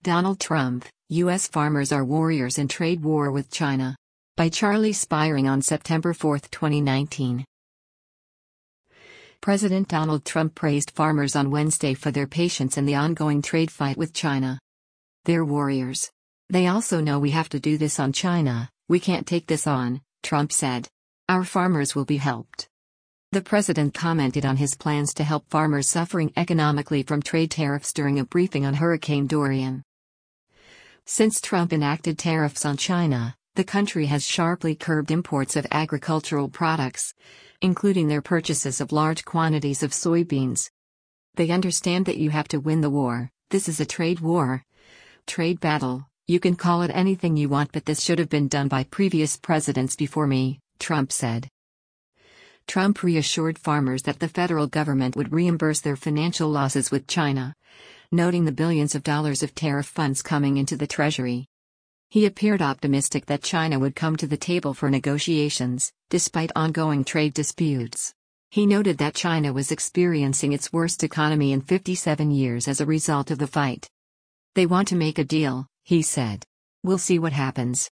Donald Trump, U.S. farmers are warriors in trade war with China. By Charlie Spiring on September 4, 2019. President Donald Trump praised farmers on Wednesday for their patience in the ongoing trade fight with China. They're warriors. They also know we have to do this on China, we can't take this on, Trump said. Our farmers will be helped. The president commented on his plans to help farmers suffering economically from trade tariffs during a briefing on Hurricane Dorian. Since Trump enacted tariffs on China, the country has sharply curbed imports of agricultural products, including their purchases of large quantities of soybeans. They understand that you have to win the war. This is a trade war. Trade battle, you can call it anything you want, but this should have been done by previous presidents before me, Trump said. Trump reassured farmers that the federal government would reimburse their financial losses with China, noting the billions of dollars of tariff funds coming into the Treasury. He appeared optimistic that China would come to the table for negotiations, despite ongoing trade disputes. He noted that China was experiencing its worst economy in 57 years as a result of the fight. They want to make a deal, he said. We'll see what happens.